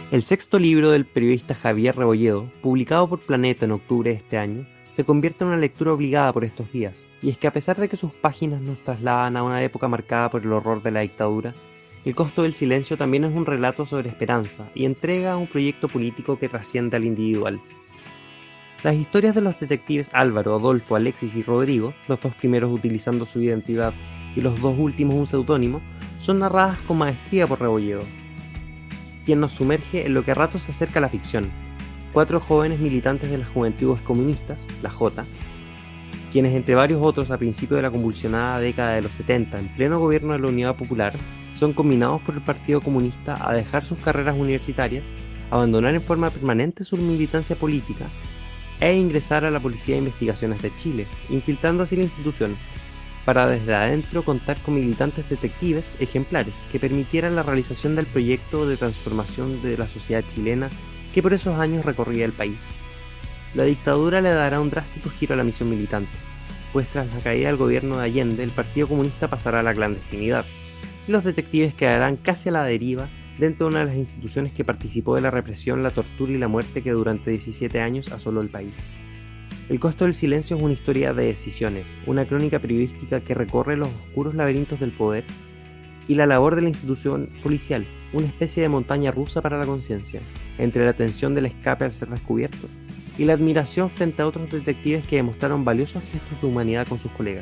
El sexto libro del periodista Javier Rebolledo, publicado por Planeta en octubre de este año, se convierte en una lectura obligada por estos días, y es que a pesar de que sus páginas nos trasladan a una época marcada por el horror de la dictadura, El costo del silencio también es un relato sobre esperanza y entrega un proyecto político que trasciende al individual. Las historias de los detectives Álvaro, Adolfo, Alexis y Rodrigo, los dos primeros utilizando su identidad y los dos últimos un seudónimo, son narradas con maestría por Rebolledo, quien nos sumerge en lo que a ratos se acerca a la ficción. 4 jóvenes militantes de las Juventudes Comunistas, la J, quienes entre varios otros a principios de la convulsionada década de los 70, en pleno gobierno de la Unidad Popular, son combinados por el Partido Comunista a dejar sus carreras universitarias, abandonar en forma permanente su militancia política e ingresar a la Policía de Investigaciones de Chile, infiltrando así la institución, para desde adentro contar con militantes detectives ejemplares que permitieran la realización del proyecto de transformación de la sociedad chilena que por esos años recorría el país. La dictadura le dará un drástico giro a la misión militante, pues tras la caída del gobierno de Allende el Partido Comunista pasará a la clandestinidad, y los detectives quedarán casi a la deriva dentro de una de las instituciones que participó de la represión, la tortura y la muerte que durante 17 años asoló el país. El costo del silencio es una historia de decisiones, una crónica periodística que recorre los oscuros laberintos del poder y la labor de la institución policial, una especie de montaña rusa para la conciencia, entre la tensión del escape al ser descubierto y la admiración frente a otros detectives que demostraron valiosos gestos de humanidad con sus colegas.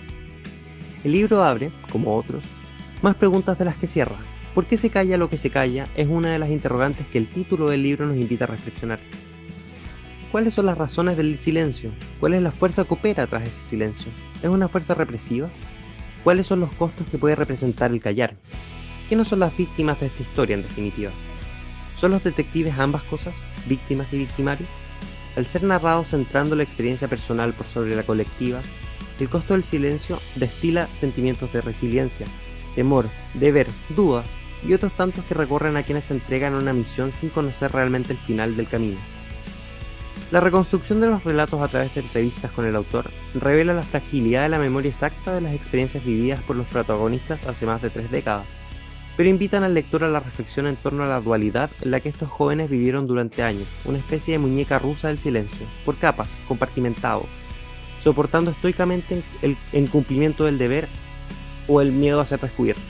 El libro abre, como otros, más preguntas de las que cierra. ¿Por qué se calla lo que se calla? Es una de las interrogantes que el título del libro nos invita a reflexionar. ¿Cuáles son las razones del silencio? ¿Cuál es la fuerza que opera tras ese silencio? ¿Es una fuerza represiva? ¿Cuáles son los costos que puede representar el callar? ¿Quiénes son las víctimas de esta historia en definitiva? ¿Son los detectives ambas cosas, víctimas y victimarios? Al ser narrado centrando la experiencia personal por sobre la colectiva, el costo del silencio destila sentimientos de resiliencia, temor, deber, duda y otros tantos que recorren a quienes se entregan a una misión sin conocer realmente el final del camino. La reconstrucción de los relatos a través de entrevistas con el autor revela la fragilidad de la memoria exacta de las experiencias vividas por los protagonistas hace más de 3 décadas, pero invitan al lector a la reflexión en torno a la dualidad en la que estos jóvenes vivieron durante años, una especie de muñeca rusa del silencio, por capas, compartimentado, soportando estoicamente el incumplimiento del deber o el miedo a ser descubiertos.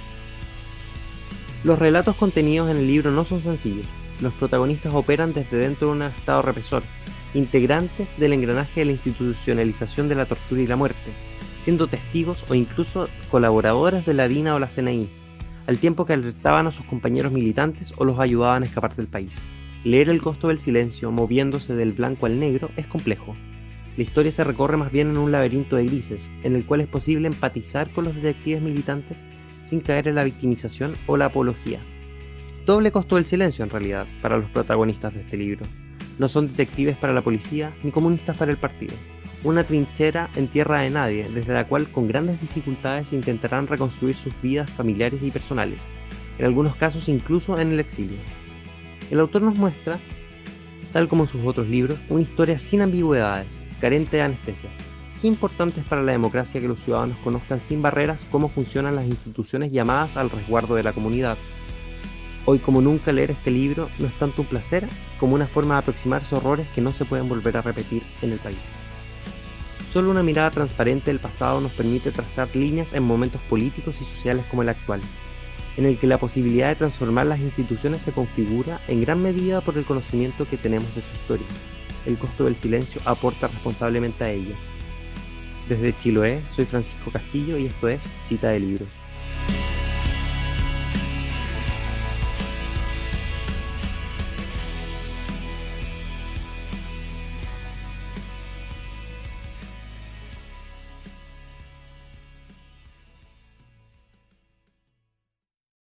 Los relatos contenidos en el libro no son sencillos. Los protagonistas operan desde dentro de un estado represor, integrantes del engranaje de la institucionalización de la tortura y la muerte, siendo testigos o incluso colaboradores de la DINA o la CNI, al tiempo que alertaban a sus compañeros militantes o los ayudaban a escapar del país. Leer El costo del silencio moviéndose del blanco al negro es complejo. La historia se recorre más bien en un laberinto de grises, en el cual es posible empatizar con los detectives militantes sin caer en la victimización o la apología. Doble costo del silencio en realidad para los protagonistas de este libro. No son detectives para la policía ni comunistas para el partido. Una trinchera en tierra de nadie, desde la cual con grandes dificultades intentarán reconstruir sus vidas familiares y personales, en algunos casos incluso en el exilio. El autor nos muestra, tal como en sus otros libros, una historia sin ambigüedades, carente de anestesias. Qué importante es para la democracia que los ciudadanos conozcan sin barreras cómo funcionan las instituciones llamadas al resguardo de la comunidad. Hoy como nunca leer este libro no es tanto un placer como una forma de aproximarse a horrores que no se pueden volver a repetir en el país. Solo una mirada transparente del pasado nos permite trazar líneas en momentos políticos y sociales como el actual, en el que la posibilidad de transformar las instituciones se configura en gran medida por el conocimiento que tenemos de su historia. El costo del silencio aporta responsablemente a ella. Desde Chiloé, soy Francisco Castillo y esto es Cita de Libros.